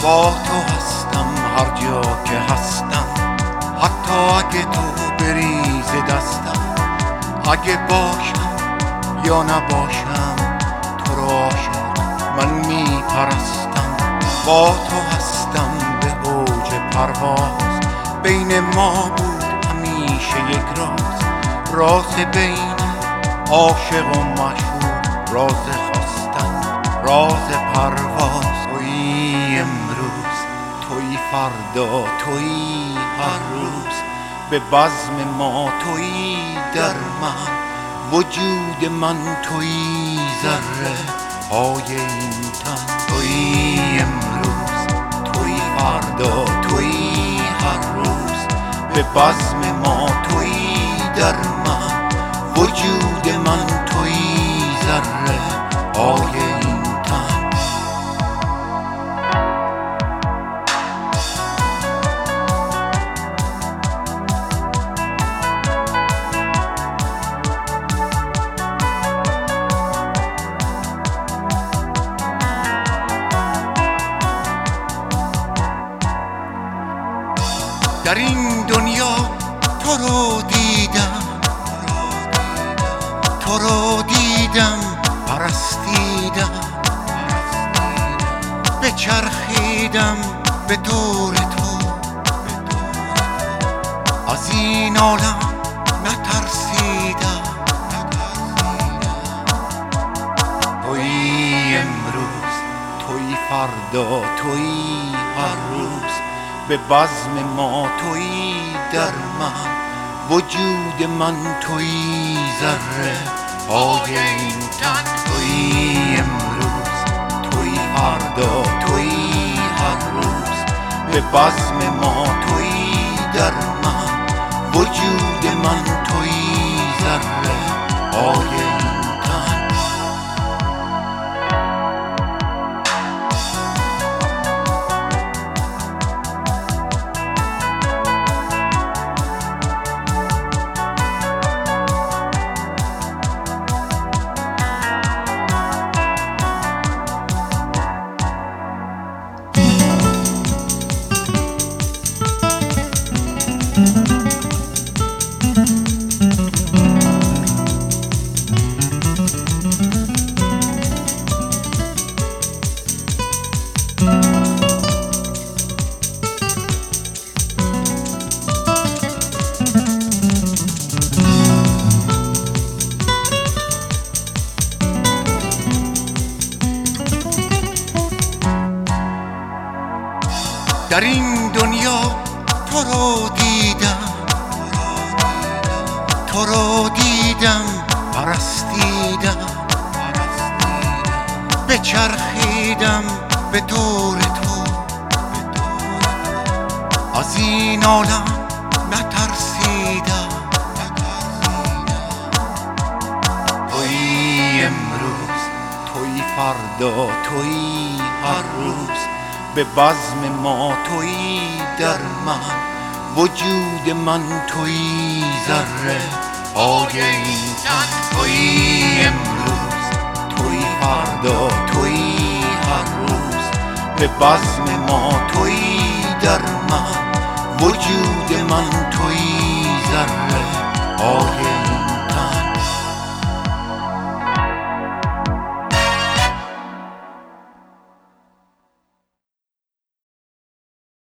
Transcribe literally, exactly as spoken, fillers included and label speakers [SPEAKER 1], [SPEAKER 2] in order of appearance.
[SPEAKER 1] با تو هستم هر جا که هستم، حتی اگه تو بریز دستم. اگه باشم یا نباشم تو رو عاشق من میپرستم. با تو هستم به اوج پرواز، بین ما بود همیشه یک راز. راز بین عاشق و معشوق، راز خواستن، راز پرواز. تویی امروز، تویی فردا، تویی هر روز. به بزم ما تویی در من، وجود من تویی ذره های این تن. تویی امروز، تویی فردا، تویی هر روز. به بزم ما تویی در من، وجود من تویی ذره های این تن. در این دنیا تو رو دیدم، تو رو دیدم پرستیدم، بچرخیدم به دور تو، از این عالم نترسیدم. تویی امروز، تویی فردا، تویی هر روز. به بزم ما تویی در من، وجود من تویی ذره های این تن. تویی امروز، تویی فردا، تویی هر روز. به بزم ما تویی در من، وجود من تویی ذره های این تن. در این دنیا تو رو دیدم، تو رو دیدم پرستیدم، بچرخیدم به دور تو، از این عالم نترسیدم. تویی امروز، تویی فردا، تویی هر روز. به بزم ما تویی در من، وجود من تویی ذره های این تن. تویی امروز، تویی فردا، تویی هر روز. به بزم ما تویی